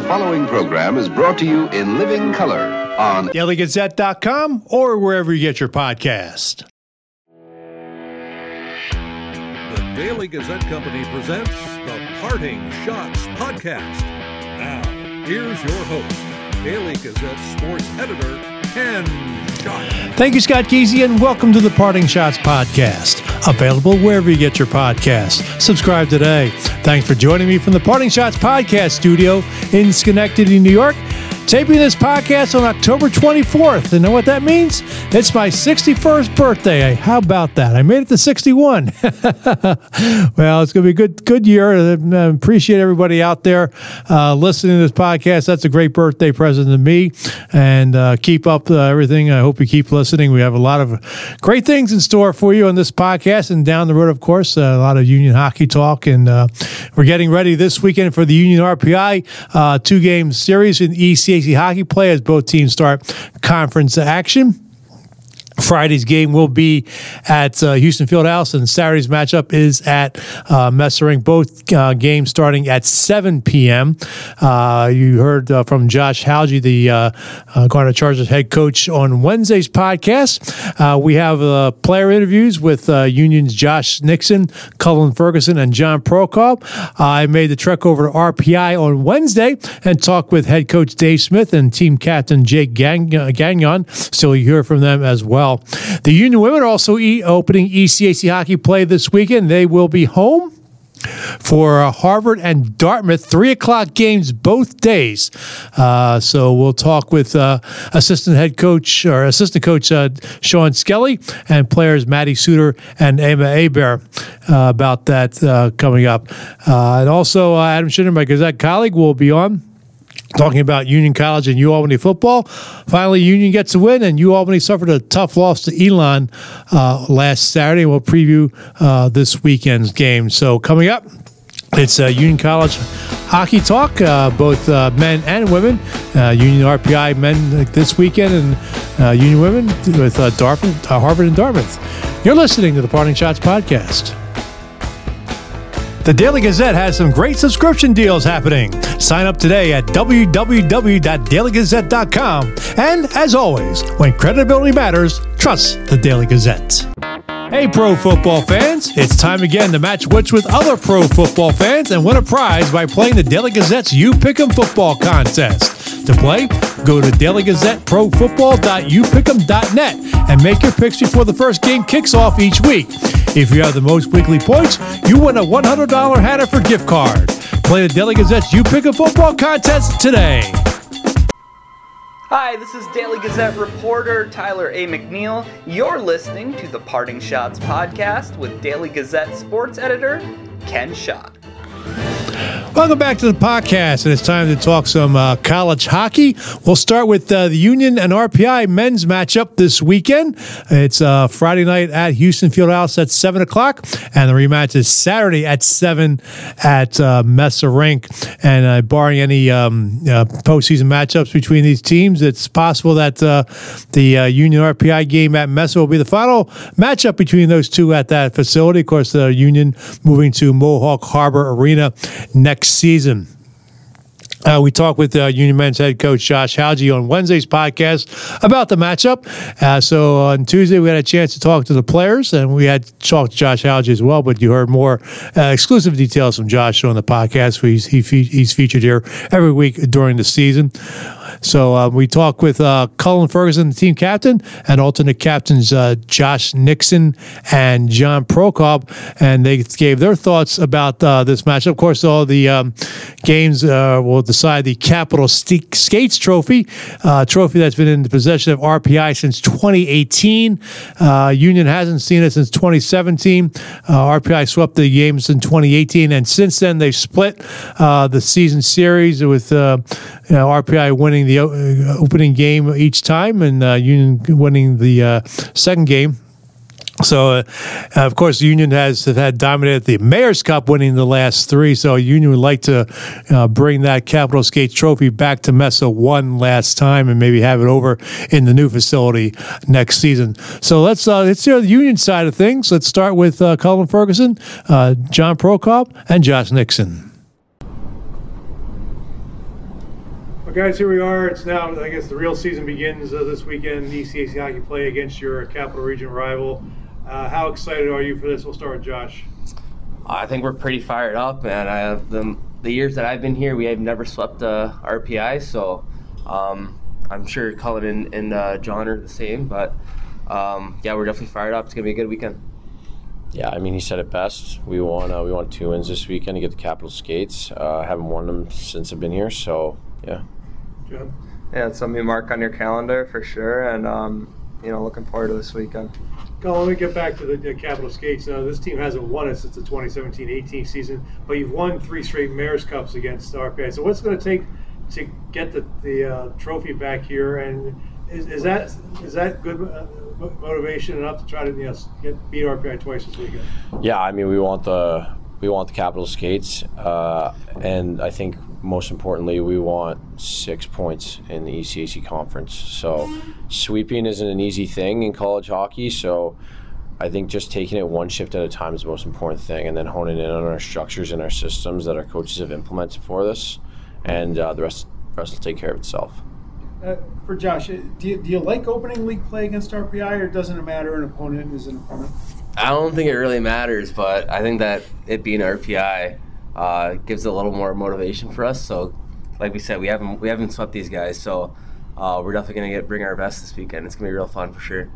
following program is brought to you in living color on DailyGazette.com or wherever you get your podcast. The Daily Gazette Company presents the Parting Shots Podcast. Now, here's your host, Daily Gazette sports editor, Ken Schott. Thank you, Scott Geezy, and welcome to the Parting Shots Podcast. Available wherever you get your podcasts. Subscribe today. Thanks for joining me from the Parting Shots Podcast studio in Schenectady, New York. Taping this podcast on October 24th. You know what that means? It's my 61st birthday. How about that? I made it to 61. Well, it's going to be a good year. I appreciate everybody out there listening to this podcast. That's a great birthday present to me. And keep up everything. I hope you keep listening. We have a lot of great things in store for you on this podcast. And down the road, of course, a lot of Union hockey talk. And we're getting ready this weekend for the Union RPI two-game series in ECAC hockey play as both teams start conference action. Friday's game will be at Houston Fieldhouse, and Saturday's matchup is at Messer Rink. Both games starting at 7 p.m. You heard from Josh Halge, the Garnet Chargers head coach, on Wednesday's podcast. We have player interviews with Union's Josh Nixon, Cullen Ferguson, and John Prokop. I made the trek over to RPI on Wednesday and talked with head coach Dave Smith and team captain Jake Gagnon, so you hear from them as well. The Union women are also opening ECAC hockey play this weekend. They will be home for Harvard and Dartmouth, 3 o'clock games both days. So we'll talk with assistant coach Sean Skelly and players Maddie Suter and Emma Hebert about that coming up. And also Adam Shinner, my Gazette colleague, will be on talking about Union College and UAlbany football. Finally, Union gets a win, and UAlbany suffered a tough loss to Elon last Saturday. We'll preview this weekend's game. So coming up, it's Union College hockey talk, both men and women. Union RPI men this weekend, and Union women with Harvard and Dartmouth. You're listening to the Parting Shots Podcast. The Daily Gazette has some great subscription deals happening. Sign up today at www.dailygazette.com. And as always, when credibility matters, trust the Daily Gazette. Hey, pro football fans, it's time again to match wits with other pro football fans and win a prize by playing the Daily Gazette's You Pick'em football contest. To play, go to dailygazetteprofootball.youpickem.net and make your picks before the first game kicks off each week. If you have the most weekly points, you win a $100 Hannaford gift card. Play the Daily Gazette's You Pick'em football contest today. Hi, this is Daily Gazette reporter Tyler A. McNeil. You're listening to the Parting Shots Podcast with Daily Gazette sports editor Ken Schott. Welcome back to the podcast, and it's time to talk some college hockey. We'll start with the Union and RPI men's matchup this weekend. It's Friday night at Houston Fieldhouse at 7 o'clock, and the rematch is Saturday at 7 at Messer Rink. And barring any postseason matchups between these teams, it's possible that the Union RPI game at Messer will be the final matchup between those two at that facility. Of course, the Union moving to Mohawk Harbor Arena next season. We talked with Union men's head coach Josh Halge on Wednesday's podcast about the matchup. So on Tuesday, we had a chance to talk to the players, and we had talked to Josh Halge as well, but you heard more exclusive details from Josh on the podcast. He's featured here every week during the season. So we talked with Cullen Ferguson, the team captain, and alternate captains Josh Nixon and John Prokop, and they gave their thoughts about this matchup. Of course, all the games will decide the Capital Skates Trophy, trophy that's been in the possession of RPI since 2018. Union hasn't seen it since 2017. RPI swept the games in 2018, and since then they've split the season series with RPI winning the opening game each time, and Union winning the second game. So, of course, Union have had dominated the Mayor's Cup, winning the last three. So, Union would like to bring that Capital Skates Trophy back to Mesa one last time and maybe have it over in the new facility next season. So, let's hear the Union side of things. Let's start with Cullen Ferguson, John Prokop, and Josh Nixon. Well, guys, here we are. It's now, I guess, the real season begins this weekend. ECAC hockey play against your Capital Region rival. How excited are you for this? We'll start with Josh. I think we're pretpretty fired up, man. The years that I've been here, we have never swept RPI, so I'm sure Cullen and John are the same. But yeah, we're definitely fired up. It's gonna be a good weekend. Yeah, I mean, he said it best. We won 2 wins this weekend to get the Capital Skates. Haven't won them since I've been here, so yeah. John? Yeah, it's something to mark on your calendar for sure, and looking forward to this weekend. Colin, let me get back to the Capital Skates. This team hasn't won it since the 2017-18 season, but you've won 3 straight Mayor's Cups against RPI. So what's it going to take to get the trophy back here? And is that good motivation enough to try to beat RPI twice this weekend? Yeah, I mean, we want the Capital Skates, and I think most importantly, we want 6 points in the ECAC conference. So sweeping isn't an easy thing in college hockey, so I think just taking it one shift at a time is the most important thing, and then honing in on our structures and our systems that our coaches have implemented for this, and the rest will take care of itself. For Josh, do you like opening league play against RPI, or doesn't it matter? An opponent is an opponent. I don't think it really matters, but I think that it being RPI gives a little more motivation for us. So, like we said, we haven't swept these guys, so we're definitely gonna bring our best this weekend. It's gonna be real fun for sure.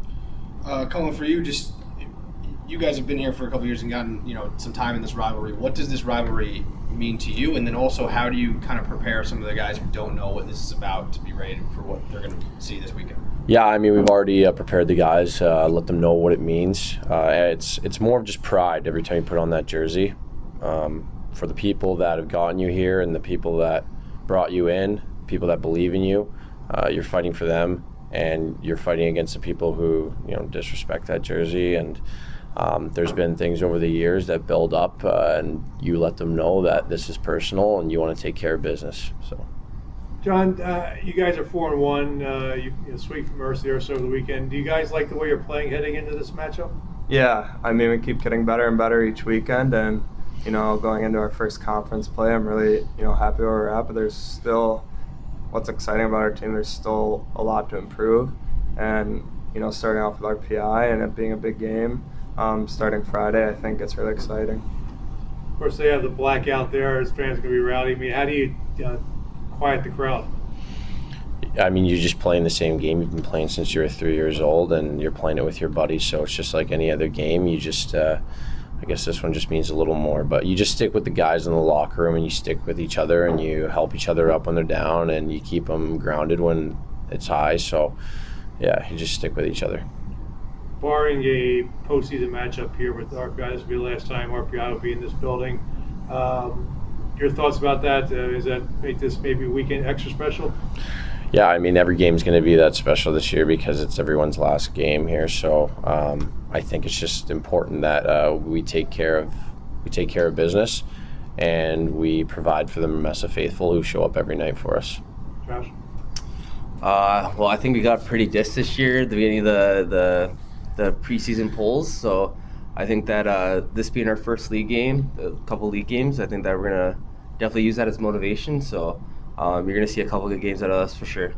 Colin, for you, just you guys have been here for a couple of years and gotten some time in this rivalry. What does this rivalry mean to you? And then also, how do you kind of prepare some of the guys who don't know what this is about to be ready for what they're going to see this weekend? Yeah, I mean, we've already prepared the guys, let them know what it means. It's more of just pride every time you put on that jersey. For the people that have gotten you here and the people that brought you in, people that believe in you, you're fighting for them, and you're fighting against the people who disrespect that jersey. And there's been things over the years that build up, and you let them know that this is personal and you want to take care of business. So, John, you guys are 4-1. You sweep from Mercy over the weekend. Do you guys like the way you're playing heading into this matchup? Yeah, I mean, we keep getting better and better each weekend, and going into our first conference play, I'm really happy where we're at. But there's still, what's exciting about our team, there's still a lot to improve, and starting off with RPI and it being a big game. Starting Friday, I think it's really exciting. Of course, they have the blackout there. As fans are going to be rowdy. I mean, how do you quiet the crowd? I mean, you're just playing the same game you've been playing since you were 3 years old, and you're playing it with your buddies. So it's just like any other game. You just, I guess this one just means a little more. But you just stick with the guys in the locker room, and you stick with each other, and you help each other up when they're down, and you keep them grounded when it's high. So, yeah, you just stick with each other. Barring a postseason matchup here with RPI, this will be the last time RPI will be in this building. Your thoughts about that? Does that make this maybe a weekend extra special? Yeah, I mean, every game's going to be that special this year because it's everyone's last game here. So I think it's just important that we take care of business, and we provide for the Mesa faithful who show up every night for us. Josh? Well, I think we got pretty dissed this year at the beginning of the preseason polls. So I think that this being our first league game, a couple league games, I think that we're going to definitely use that as motivation. So you're going to see a couple good games out of us for sure.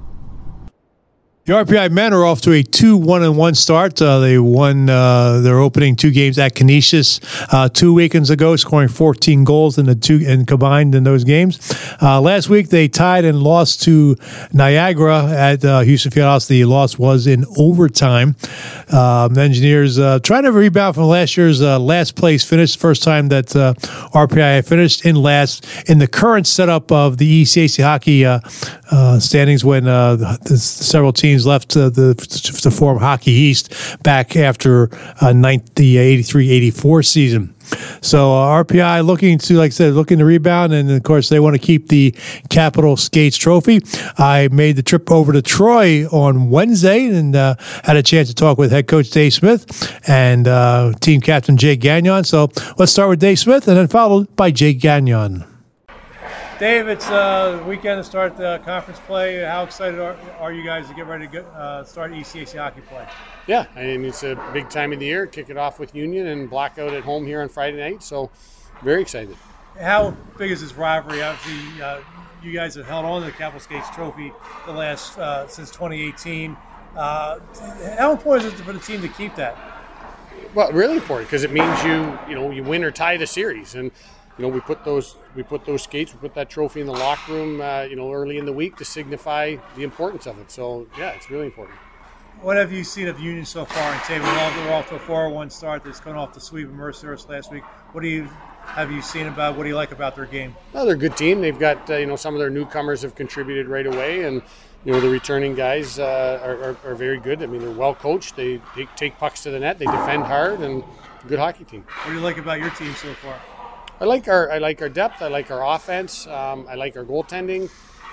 The RPI men are off to a 2-1-1 start. They won their opening 2 games at Canisius 2 weekends ago, scoring 14 goals in combined in those games. Last week they tied and lost to Niagara at Houston Fieldhouse. The loss was in overtime. The Engineers trying to rebound from last year's last place finish. First time that RPI finished in last in the current setup of the ECAC hockey standings, when several teams left to form Hockey East back after the 83-84 season. So RPI looking to rebound, and of course they want to keep the Capital Skates trophy. I made the trip over to Troy on Wednesday and had a chance to talk with head coach Dave Smith and team captain Jake Gagnon. So let's start with Dave Smith and then followed by Jake Gagnon. Dave, it's the weekend to start the conference play. How excited are you guys to get ready to start ECAC hockey play? Yeah, I mean, it's a big time of the year. Kick it off with Union and Blackout at home here on Friday night, so very excited. How big is this rivalry? Obviously, you guys have held on to the Capital Skates Trophy the last since 2018. How important is it for the team to keep that? Well, really important because it means you win or tie the series, and we put those skates, we put that trophy in the locker room, early in the week to signify the importance of it. So yeah, it's really important. What have you seen of Union so far in table? They're off to a 4-1 start. That's coming off the sweep of Mercyhurst last week. What have you seen about? What do you like about their game? Well, they're a good team. They've got some of their newcomers have contributed right away, and the returning guys are very good. I mean, they're well coached. They take pucks to the net. They defend hard, and a good hockey team. What do you like about your team so far? I like our depth. I like our offense. I like our goaltending.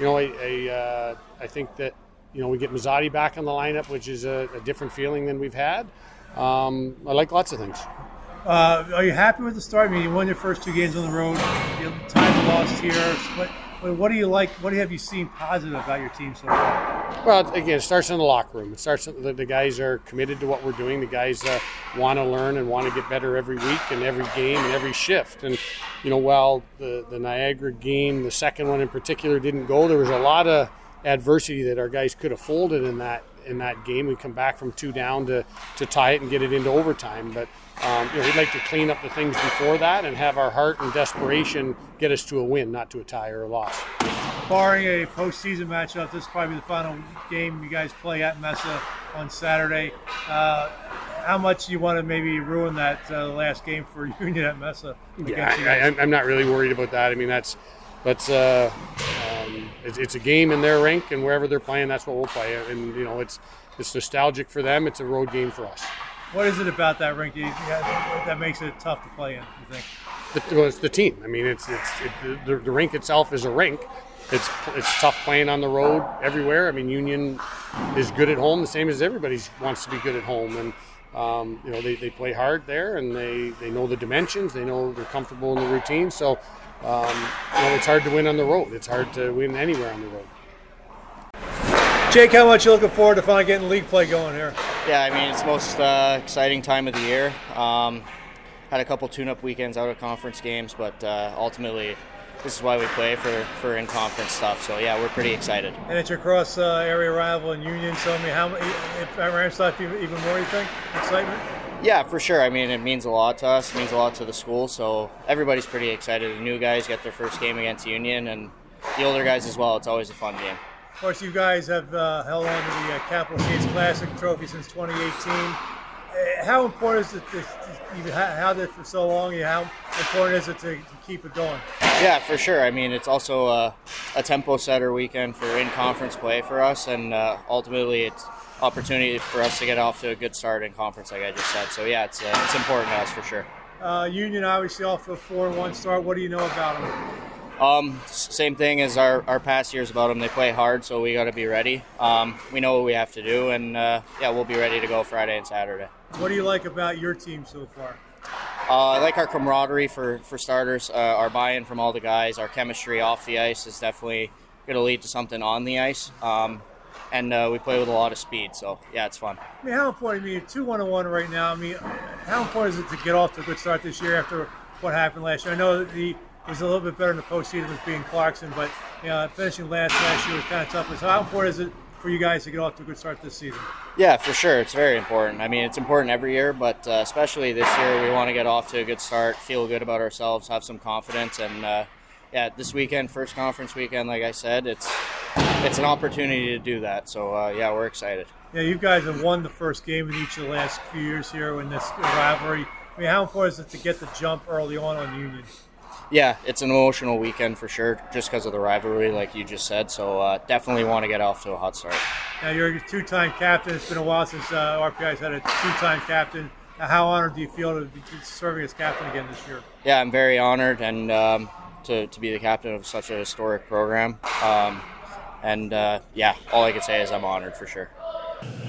I think that we get Mazzotti back in the lineup, which is a different feeling than we've had. I like lots of things. Are you happy with the start? I mean, you won your first 2 games on the road. You tied lost here. What do you like? What have you seen positive about your team so far? Well, again, it starts in the locker room. It starts. The guys are committed to what we're doing. The guys want to learn and want to get better every week and every game and every shift. And while the Niagara game, the second one in particular, didn't go, there was a lot of adversity that our guys could have folded in that game. We come back from 2 down to tie it and get it into overtime. But we'd like to clean up the things before that and have our heart and desperation get us to a win, not to a tie or a loss. Barring a postseason matchup, this is probably the final game you guys play at Mesa on Saturday. How much do you want to maybe ruin that last game for Union at Mesa? Yeah, I'm not really worried about that. I mean, it's a game in their rink, and wherever they're playing, that's what we'll play. And it's nostalgic for them. It's a road game for us. What is it about that rink that makes it tough to play in, you think? It's the team. I mean, the rink itself is a rink. It's tough playing on the road everywhere. I mean, Union is good at home, the same as everybody wants to be good at home. And they play hard there, and they know the dimensions. They know they're comfortable in the routine. So it's hard to win on the road. It's hard to win anywhere on the road. Jake, how much are you looking forward to finally getting league play going here? Yeah, I mean, it's the most exciting time of the year. Had a couple tune-up weekends out of conference games, but ultimately this is why we play for in-conference stuff. So, yeah, we're pretty excited. And it's your cross-area rival in Union, so I mean, if at Ramstock even more, you think, excitement? Yeah, for sure. I mean, it means a lot to us. It means a lot to the school, so everybody's pretty excited. The new guys get their first game against Union, and the older guys as well. It's always a fun game. Of course, you guys have held on to the Capital Skates Classic trophy since 2018. How important is it you've had it for so long? How important is it to keep it going? Yeah, for sure. I mean, it's also a tempo setter weekend for in-conference play for us, and ultimately it's opportunity for us to get off to a good start in conference, like I just said. So, yeah, it's important to us for sure. Union obviously off to a 4-1 start. What do you know about them? Same thing as our past years about them. They play hard, so we got to be ready. We know what we have to do, and we'll be ready to go Friday and Saturday. What do you like about your team so far? I like our camaraderie for starters, our buy-in from all the guys. Our chemistry off the ice is definitely going to lead to something on the ice. And we play with a lot of speed, so yeah, it's fun. I mean, how important? I mean, 2-1 right now. I mean, how important is it to get off to a good start this year after what happened last year? I know that it was a little bit better in the postseason with being Clarkson, but finishing last year was kind of tough. So how important is it for you guys to get off to a good start this season? Yeah, for sure. It's very important. I mean, it's important every year, but especially this year, we want to get off to a good start, feel good about ourselves, have some confidence, and this weekend, first conference weekend, like I said, it's an opportunity to do that. So, we're excited. Yeah, you guys have won the first game in each of the last few years here in this rivalry. I mean, how important is it to get the jump early on Union? Yeah, it's an emotional weekend for sure, just because of the rivalry, like you just said. So, definitely want to get off to a hot start. Now, you're a two-time captain. It's been a while since RPI's had a two-time captain. Now, how honored do you feel to be serving as captain again this year? Yeah, I'm very honored, and to be the captain of such a historic program. All I can say is I'm honored for sure.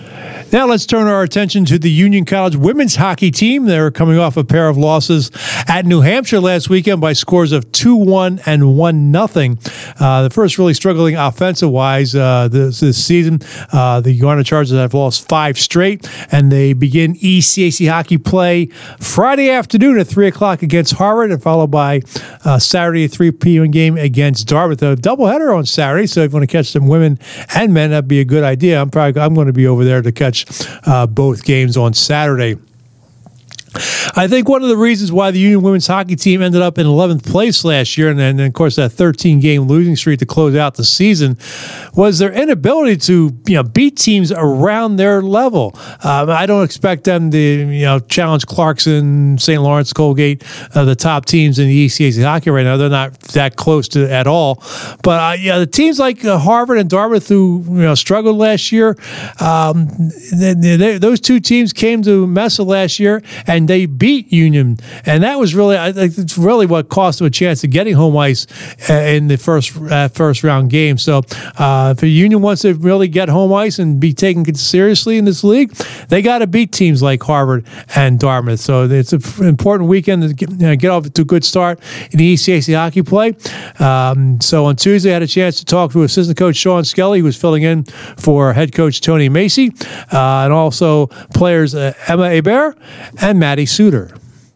Now let's turn our attention to the Union College women's hockey team. They're coming off a pair of losses at New Hampshire last weekend by scores of 2-1 and 1-0. The first really struggling offensive-wise this season. The Garner Chargers have lost 5 straight, and they begin ECAC hockey play Friday afternoon at 3 o'clock against Harvard, and followed by Saturday at 3 p.m. game against Dartmouth. A doubleheader on Saturday, so if you want to catch some women and men, that'd be a good idea. I'm going to be over there to catch both games on Saturday. I think one of the reasons why the Union women's hockey team ended up in 11th place last year, and then, of course, that 13-game losing streak to close out the season, was their inability to beat teams around their level. I don't expect them to challenge Clarkson, St. Lawrence, Colgate, the top teams in the ECAC hockey right now. They're not that close to at all. But the teams like Harvard and Dartmouth, who struggled last year, those two teams came to Mesa last year and they beat Union, and that was really, I think, it's really what cost them a chance of getting home ice in the first round game. So if Union wants to really get home ice and be taken seriously in this league, they got to beat teams like Harvard and Dartmouth. So it's an important weekend to get off to a good start in the ECAC hockey play. So on Tuesday, I had a chance to talk to assistant coach Sean Skelly, who was filling in for head coach Tony Macy, and also players Emma Hebert and Maddie Suter.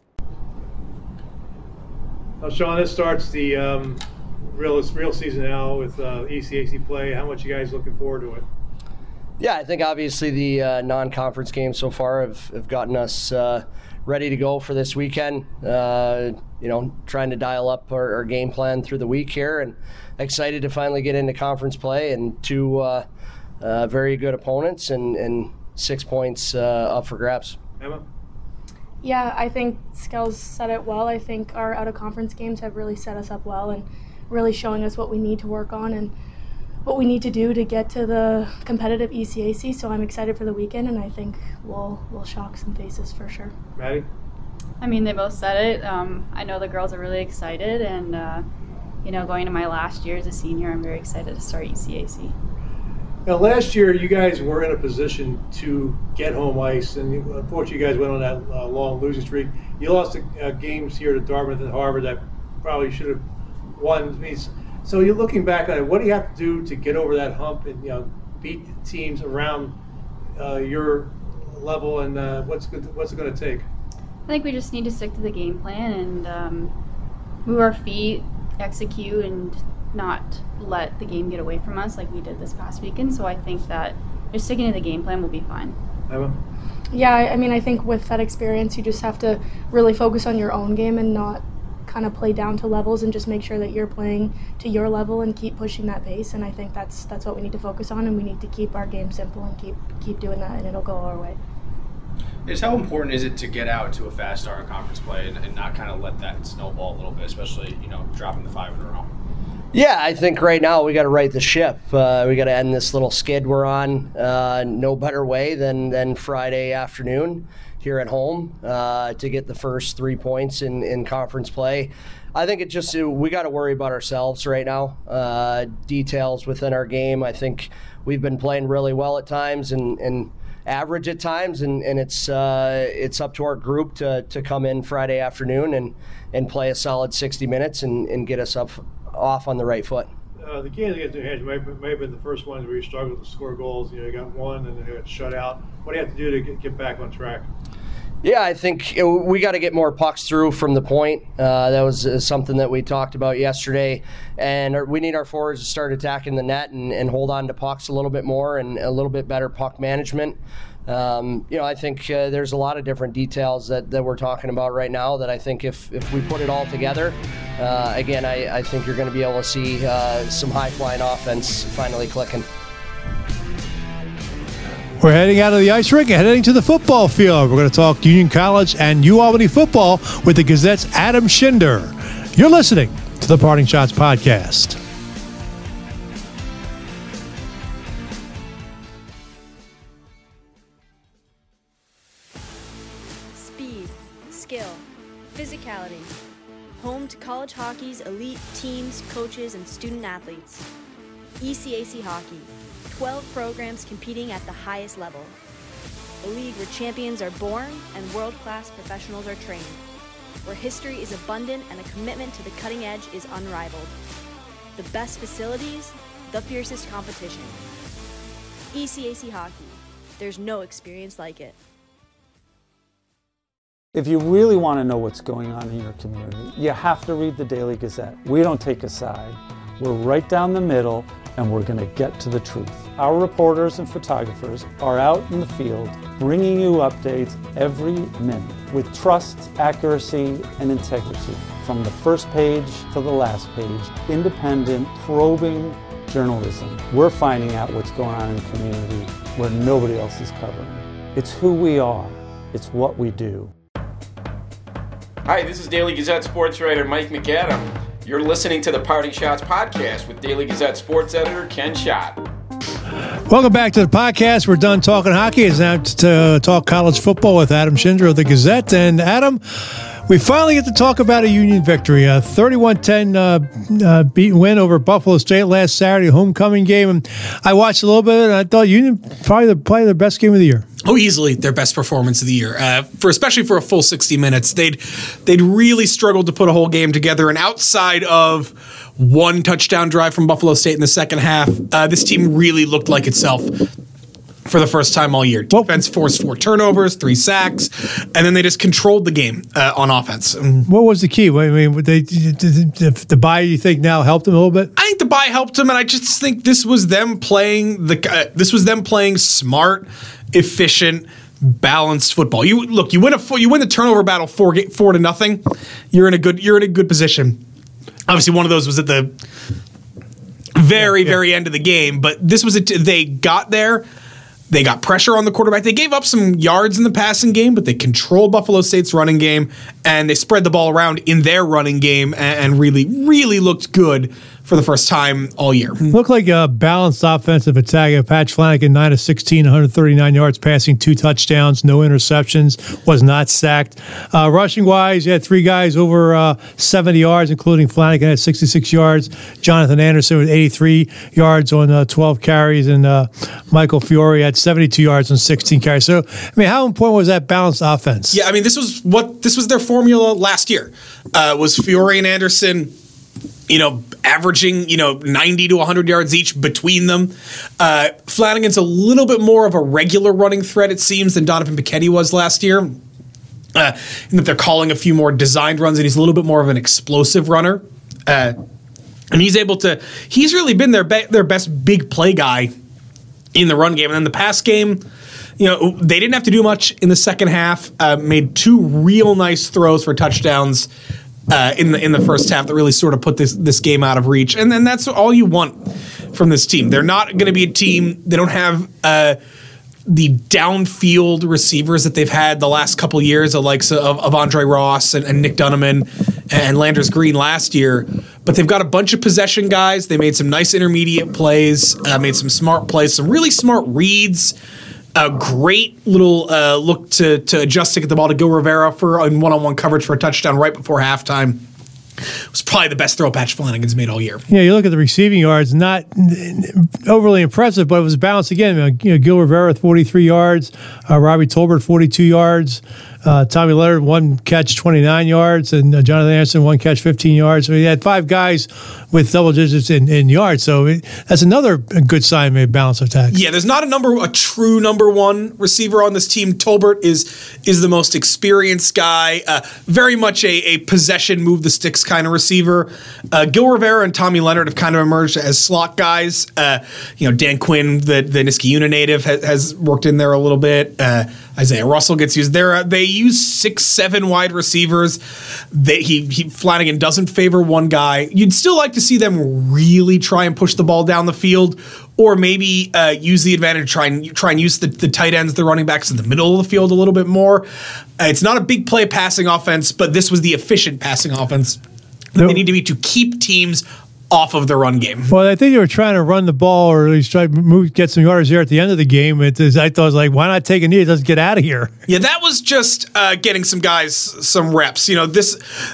Well, Sean, this starts the real season now with ECAC play. How much you guys looking forward to it? Yeah, I think obviously the non-conference games so far have gotten us ready to go for this weekend. Trying to dial up our game plan through the week here, and excited to finally get into conference play and 2 very good opponents and 6 points up for grabs. Emma? Yeah, I think Skell's said it well. I think our out-of-conference games have really set us up well and really showing us what we need to work on and what we need to do to get to the competitive ECAC. So I'm excited for the weekend, and I think we'll shock some faces for sure. Maddie? I mean, they both said it. I know the girls are really excited, and going to my last year as a senior, I'm very excited to start ECAC. Now, last year, you guys were in a position to get home ice, and unfortunately, you guys went on that long losing streak. You lost games here to Dartmouth and Harvard that probably should have won. So you're looking back on it. What do you have to do to get over that hump and beat the teams around your level, and what's it going to take? I think we just need to stick to the game plan and move our feet, execute, and not let the game get away from us like we did this past weekend. So I think that just sticking to the game plan will be fine. Emma? Yeah, I mean, I think with that experience, you just have to really focus on your own game and not kind of play down to levels, and just make sure that you're playing to your level and keep pushing that pace. And I think that's what we need to focus on, and we need to keep our game simple and keep doing that, and it'll go our way. Just how important is it to get out to a fast start in conference play and not kind of let that snowball a little bit, especially dropping the 5 in a row? Yeah, I think right now we got to right the ship. We got to end this little skid we're on. No better way than Friday afternoon here at home to get the first 3 points in conference play. I think we got to worry about ourselves right now. Details within our game. I think we've been playing really well at times and average at times, and it's up to our group to come in Friday afternoon and play a solid 60 minutes and get us off on the right foot. The game against New Hampshire may have been the first ones where you struggled to score goals. You got one and then you got shut out. What do you have to do to get back on track? Yeah, I think we got to get more pucks through from the point. That was something that we talked about yesterday. And we need our forwards to start attacking the net and hold on to pucks a little bit more and a little bit better puck management. I think there's a lot of different details that we're talking about right now that I think if we put it all together, again, I think you're going to be able to see some high-flying offense finally clicking. We're heading out of the ice rink and heading to the football field. We're going to talk Union College and UAlbany football with the Gazette's Adam Schinder. You're listening to the Parting Shots Podcast. Speed, skill, physicality. Home to college hockey's elite teams, coaches, and student athletes. ECAC Hockey. 12 programs competing at the highest level. the league where champions are born and world-class professionals are trained, where history is abundant and the commitment to the cutting edge is unrivaled. The best facilities, the fiercest competition. ECAC Hockey. There's no experience like it. If you really want to know what's going on in your community, you have to read the Daily Gazette. We don't take a side. We're right down the middle, and we're going to get to the truth. Our reporters and photographers are out in the field bringing you updates every minute with trust, accuracy, and integrity. From the first page to the last page, independent, probing journalism. We're finding out what's going on in the community where nobody else is covering. It's who we are. It's what we do. Hi, this is Daily Gazette sports writer Mike McAdam. You're listening to the Parting Shots podcast with Daily Gazette sports editor Ken Schott. Welcome back to the podcast. We're done talking hockey. It's now to talk college football with Adam Schindler of the Gazette. And Adam, we finally get to talk about a Union victory, a 31-10 beaten win over Buffalo State last Saturday, homecoming game. And I watched a little bit, and I thought Union probably their best game of the year. Oh, easily their best performance of the year. Especially for a full 60 minutes, they'd really struggled to put a whole game together. And outside of one touchdown drive from Buffalo State in the second half, this team really looked like itself for the first time all year. Defense forced 4 turnovers, 3 sacks, and then they just controlled the game on offense. What was the key? I mean, the bye, you think, now helped them a little bit? I think the bye helped them, and I just think this was them playing smart, efficient, balanced football. You win the turnover battle 4-0. You're in a good position. Obviously, one of those was at the very end of the game, but this was they got there. They got pressure on the quarterback. They gave up some yards in the passing game, but they controlled Buffalo State's running game, and they spread the ball around in their running game and really, really looked good for the first time all year. Looked like a balanced offensive attack. Patch Flanagan, 9 of 16, 139 yards passing, 2 touchdowns, no interceptions, was not sacked. Rushing-wise, you had 3 guys over 70 yards, including Flanagan at 66 yards, Jonathan Anderson with 83 yards on 12 carries, and Michael Fiore had 72 yards on 16 carries. So, I mean, how important was that balanced offense? Yeah, I mean, this was their formula last year. Was Fiore and Anderson, averaging, 90 to 100 yards each between them. Flanagan's a little bit more of a regular running threat, it seems, than Donovan Piketty was last year. In that they're calling a few more designed runs, and he's a little bit more of an explosive runner. And he's really been their best big play guy in the run game. And then the pass game, they didn't have to do much in the second half. Made 2 real nice throws for touchdowns in the first half that really sort of put this game out of reach. And then that's all you want from this team. They're not going to be a team. They don't have the downfield receivers that they've had the last couple years, the likes of Andre Ross and Nick Dunneman and Landers Green last year. But they've got a bunch of possession guys. They made some nice intermediate plays, made some smart plays, some really smart reads. A great little look to adjust to get the ball to Gil Rivera in one-on-one coverage for a touchdown right before halftime. It was probably the best throw Patch Flanagan's made all year. Yeah, you look at the receiving yards, not overly impressive, but it was balanced again. Gil Rivera with 43 yards, Robbie Tolbert 42 yards, Tommy Leonard 1 catch 29 yards, and Jonathan Anderson 1 catch 15 yards. So he had 5 guys with double digits in yards. So that's another good sign of a balanced attack. Yeah, there's not a true number 1 receiver on this team. Tolbert is the most experienced guy, very much a possession, move the sticks kind of receiver. Gil Rivera and Tommy Leonard have kind of emerged as slot guys. Dan Quinn, the Niskayuna native, has worked in there a little bit. Isaiah Russell gets used there. They use 6-7 wide receivers. Flanagan doesn't favor one guy. You'd still like to see them really try and push the ball down the field, or maybe use the advantage, try and use the tight ends, the running backs in the middle of the field a little bit more. It's not a big play passing offense, but this was the efficient passing offense that they need to be to keep teams off of the run game. Well, I think they were trying to run the ball, or at least try to get some yards there at the end of the game. I thought, it was like, why not take a knee? Let's get out of here. Yeah, that was just getting some guys some reps.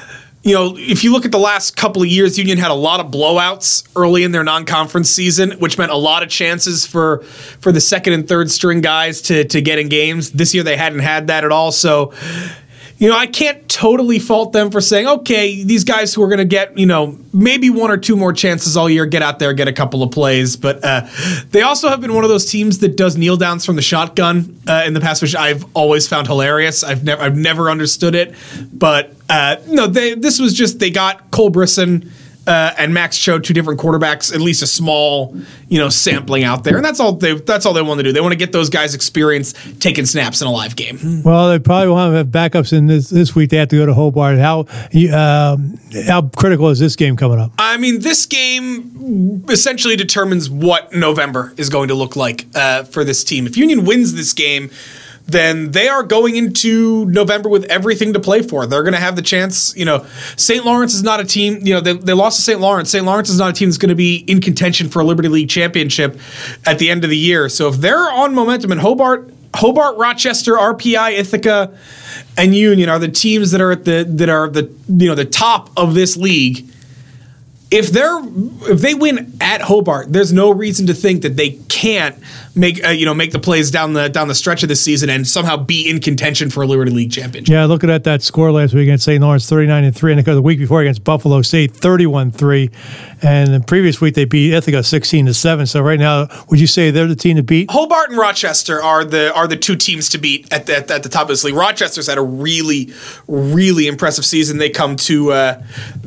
if you look at the last couple of years, Union had a lot of blowouts early in their non-conference season, which meant a lot of chances for the second and third string guys to get in games. This year they hadn't had that at all. So, I can't totally fault them for saying, okay, these guys who are going to get, maybe one or two more chances all year, get out there, get a couple of plays. But they also have been one of those teams that does kneel downs from the shotgun in the past, which I've always found hilarious. I've never understood it. But this was just, they got Cole Brisson and Max Cho, two different quarterbacks, at least a small, sampling out there, and that's all they want to do. They want to get those guys experience taking snaps in a live game. Well, they probably want to have backups in this week. They have to go to Hobart. How critical is this game coming up? I mean, this game essentially determines what November is going to look like for this team. If Union wins this game, then they are going into November with everything to play for. They're going to have the chance. St. Lawrence is not a team. They lost to St. Lawrence. St. Lawrence is not a team that's going to be in contention for a Liberty League championship at the end of the year. So if they're on momentum, and Hobart, Rochester, RPI, Ithaca, and Union are the teams that are the top of this league. If they win at Hobart, there's no reason to think that they can't make the plays down the stretch of this season and somehow be in contention for a Liberty League championship. Yeah, looking at that score last week against St. Lawrence, 39-3, and the week before against Buffalo State, 31-3, and the previous week they beat Ithaca 16-7. So right now, would you say they're the team to beat? Hobart and Rochester are the two teams to beat at the top of this league. Rochester's had a really, really impressive season. They come to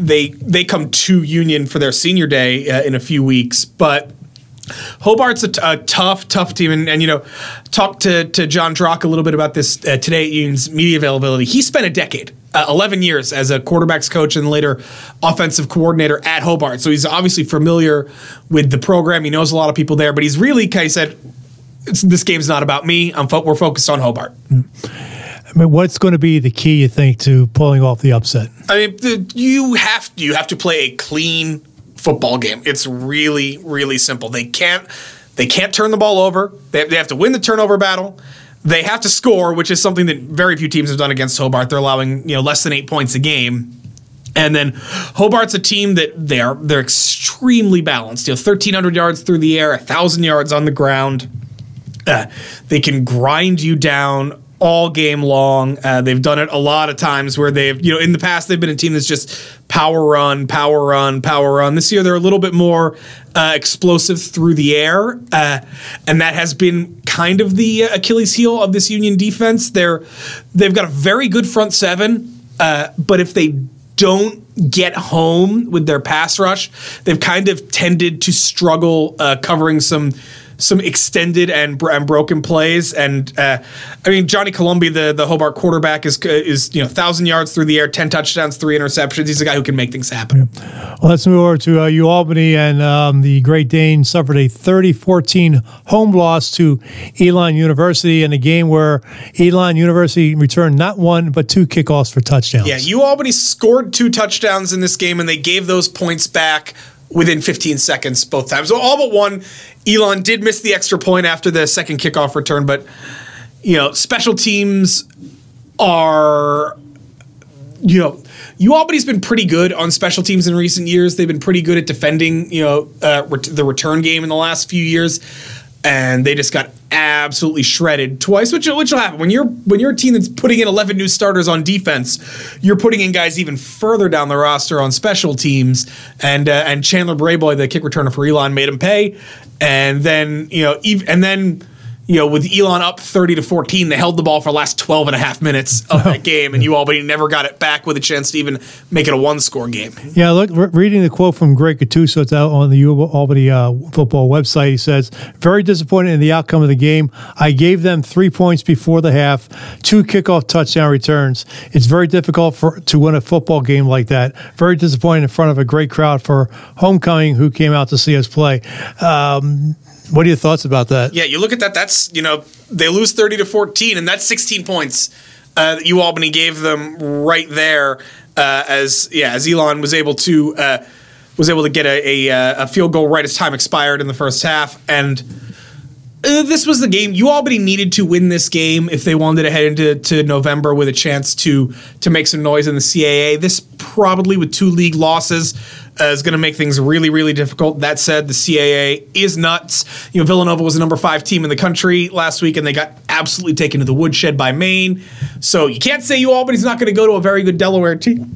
Union for their senior day in a few weeks, but Hobart's a tough team, and talked to John Drock a little bit about this today at Union's media availability. He spent a decade, 11 years as a quarterbacks coach and later offensive coordinator at Hobart, so he's obviously familiar with the program. He knows a lot of people there, but he's really kind of said, this game's not about me. We're focused on Hobart. I mean, what's going to be the key, you think, to pulling off the upset? I mean, you have to play a clean football game. It's really, really simple. They can't turn the ball over. They have to win the turnover battle. They have to score, which is something that very few teams have done against Hobart. They're allowing less than 8 points a game. And then Hobart's a team that they're extremely balanced. 1,300 yards through the air, 1,000 yards on the ground. They can grind you down all game long. They've done it a lot of times where they've, in the past, they've been a team that's just power run. This year, they're a little bit more explosive through the air. And that has been kind of the Achilles heel of this Union defense. They've got a very good front seven, but if they don't get home with their pass rush, they've kind of tended to struggle covering some extended and broken plays. And Johnny Colombi, the Hobart quarterback, is 1,000 yards through the air, 10 touchdowns, 3 interceptions. He's a guy who can make things happen. Well, let's move over to UAlbany, and the Great Dane suffered a 30-14 home loss to Elon University in a game where Elon University returned not one but 2 kickoffs for touchdowns. Yeah, UAlbany scored 2 touchdowns in this game, and they gave those points back within 15 seconds both times. So all but one. Elon did miss the extra point after the second kickoff return, but special teams are UAlbany's been pretty good on special teams in recent years. They've been pretty good at defending the return game in the last few years, and they just got absolutely shredded twice, which will happen when you're a team that's putting in 11 new starters on defense. You're putting in guys even further down the roster on special teams, and Chandler Brayboy, the kick returner for Elon, made him pay. And then with Elon up 30-14, they held the ball for the last 12 and a half minutes of that game, and UAlbany never got it back with a chance to even make it a 1-score game. Yeah, look, reading the quote from Greg Gattuso, it's out on the UAlbany football website. He says, "Very disappointed in the outcome of the game. I gave them 3 points before the half, 2 kickoff touchdown returns. It's very difficult to win a football game like that. Very disappointed in front of a great crowd for homecoming who came out to see us play." What are your thoughts about that? Yeah, you look at that. That's they lose 30-14, and that's 16 points that UAlbany gave them right there. As Elon was able to get a field goal right as time expired in the first half, and This was the game. UAlbany needed to win this game if they wanted to head into November with a chance to make some noise in the CAA. This probably, with 2 league losses, is going to make things really, really difficult. That said, the CAA is nuts. Villanova was the number 5 team in the country last week, and they got absolutely taken to the woodshed by Maine. So you can't say UAlbany's not going to go to a very good Delaware team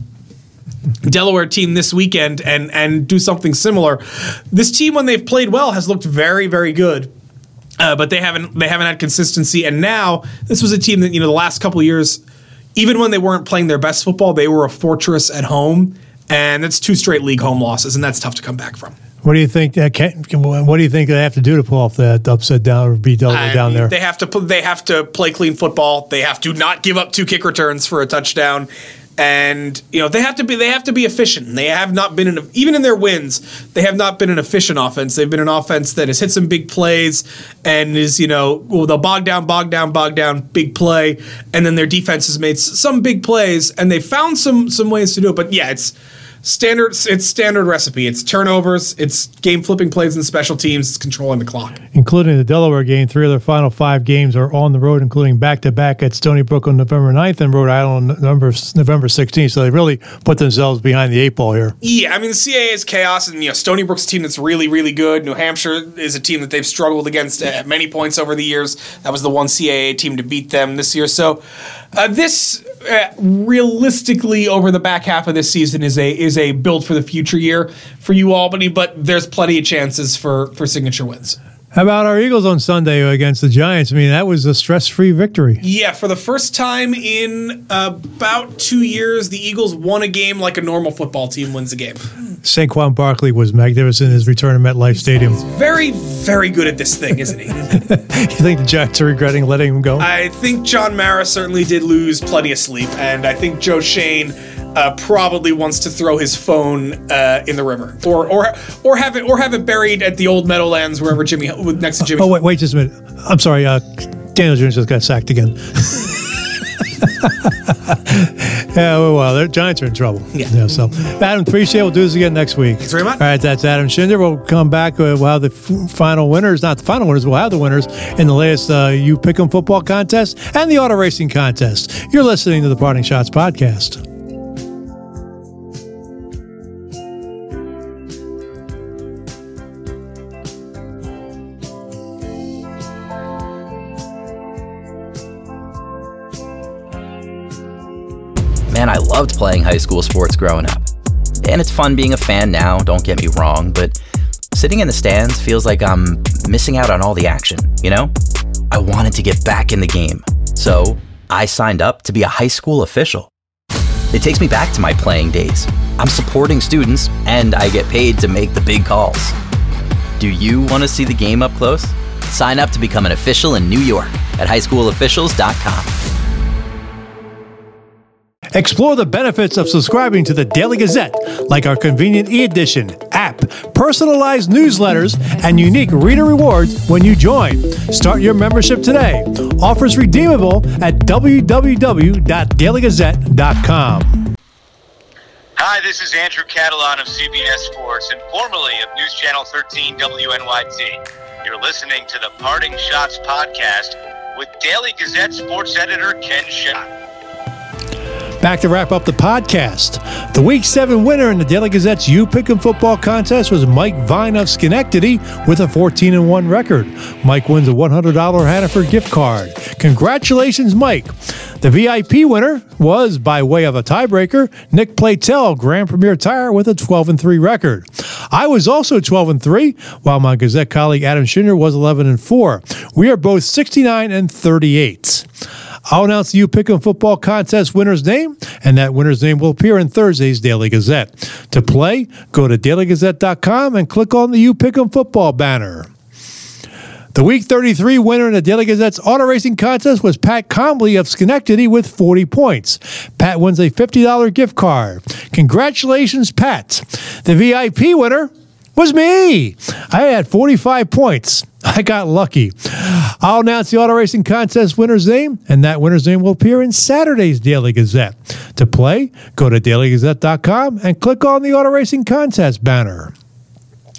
this weekend and do something similar. This team, when they've played well, has looked very, very good. But they haven't had consistency, and now this was a team that the last couple of years, even when they weren't playing their best football, they were a fortress at home, and that's 2 straight league home losses, and that's tough to come back from. What do you think? What do you think they have to do to pull off that upset down or beat Delaware down there? They have to play clean football. They have to not give up 2 kick returns for a touchdown. And they have to be efficient. They have not been even in their wins. They have not been an efficient offense. They've been an offense that has hit some big plays and is they'll bog down, big play, and then their defense has made some big plays and they found some ways to do it. But yeah, it's standard recipe. It's turnovers, it's game flipping plays and special teams, it's controlling the clock. Including the Delaware game, 3 of their final 5 games are on the road, including back-to-back at Stony Brook on November 9th and Rhode Island on November 16th. So they really put themselves behind the 8 ball here. Yeah, I mean, the CAA is chaos, and Stony Brook's a team that's really, really good. New Hampshire is a team that they've struggled against at many points over the years. That was the one CAA team to beat them this year. So this realistically, over the back half of this season, is a build for the future year for UAlbany, but there's plenty of chances for signature wins. How about our Eagles on Sunday against the Giants? I mean, that was a stress-free victory. Yeah, for the first time in about 2 years, the Eagles won a game like a normal football team wins a game. Saquon Barkley was magnificent in his return to MetLife Stadium. He's very, very good at this thing, isn't he? You think the Giants are regretting letting him go? I think John Mara certainly did lose plenty of sleep, and I think Joe Shane probably wants to throw his phone in the river, or have it buried at the old Meadowlands wherever next to Jimmy. Oh wait just a minute. I'm sorry. Daniel Jones just got sacked again. Yeah, well, the Giants are in trouble. Yeah. So, Adam, appreciate it. We'll do this again next week. Thanks very much. All right, that's Adam Schinder. We'll come back. We'll have the final winners, not the final winners, we'll have the winners in the latest You Pick 'em football contest and the auto racing contest. You're listening to the Parting Shots podcast. Man, I loved playing high school sports growing up. And it's fun being a fan now, don't get me wrong, but sitting in the stands feels like I'm missing out on all the action, I wanted to get back in the game. So I signed up to be a high school official. It takes me back to my playing days. I'm supporting students, and I get paid to make the big calls. Do you want to see the game up close? Sign up to become an official in New York at highschoolofficials.com. Explore the benefits of subscribing to the Daily Gazette, like our convenient e-edition, app, personalized newsletters, and unique reader rewards when you join. Start your membership today. Offers redeemable at www.dailygazette.com. Hi, this is Andrew Catalan of CBS Sports and formerly of News Channel 13 WNYT. You're listening to the Parting Shots podcast with Daily Gazette sports editor Ken Schott. Back to wrap up the podcast. The Week 7 winner in the Daily Gazette's You Pick 'em football contest was Mike Vine of Schenectady with a 14-1 record. Mike wins a $100 Hannaford gift card. Congratulations, Mike. The VIP winner was, by way of a tiebreaker, Nick Platel, Grand Premier Tire, with a 12-3 record. I was also 12-3, while my Gazette colleague Adam Schinder was 11-4. We are both 69-38. I'll announce the You Pick 'em football contest winner's name, and that winner's name will appear in Thursday's Daily Gazette. To play, go to dailygazette.com and click on the You Pick 'em football banner. The Week 33 winner in the Daily Gazette's auto racing contest was Pat Combley of Schenectady with 40 points. Pat wins a $50 gift card. Congratulations, Pat. The VIP winner was me. I had 45 points. I got lucky. I'll announce the auto racing contest winner's name, and that winner's name will appear in Saturday's Daily Gazette. To play, go to dailygazette.com and click on the auto racing contest banner.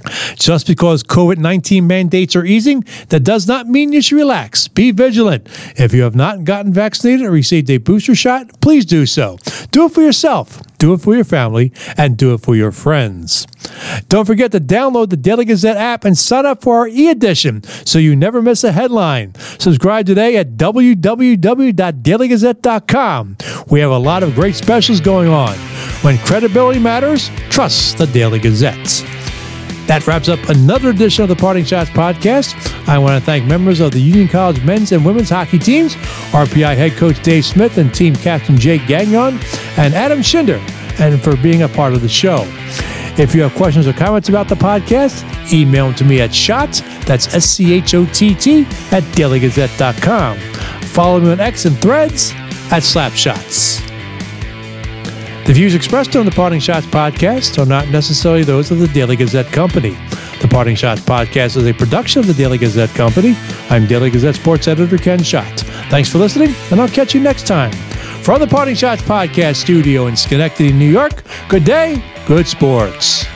Just because COVID-19 mandates are easing, that does not mean you should relax. Be vigilant. If you have not gotten vaccinated or received a booster shot, please do so. Do it for yourself, do it for your family, and do it for your friends. Don't forget to download the Daily Gazette app and sign up for our e-edition so you never miss a headline. Subscribe today at www.dailygazette.com. We have a lot of great specials going on. When credibility matters, trust the Daily Gazette. That wraps up another edition of the Parting Shots podcast. I want to thank members of the Union College men's and women's hockey teams, RPI head coach Dave Smith and team captain Jake Gagnon, and Adam Schinder, and for being a part of the show. If you have questions or comments about the podcast, email them to me at shots, that's SCHOTT, at dailygazette.com. Follow me on X and Threads at Slapshots. The views expressed on the Parting Shots podcast are not necessarily those of the Daily Gazette Company. The Parting Shots podcast is a production of the Daily Gazette Company. I'm Daily Gazette sports editor Ken Schott. Thanks for listening, and I'll catch you next time. From the Parting Shots podcast studio in Schenectady, New York, good day, good sports.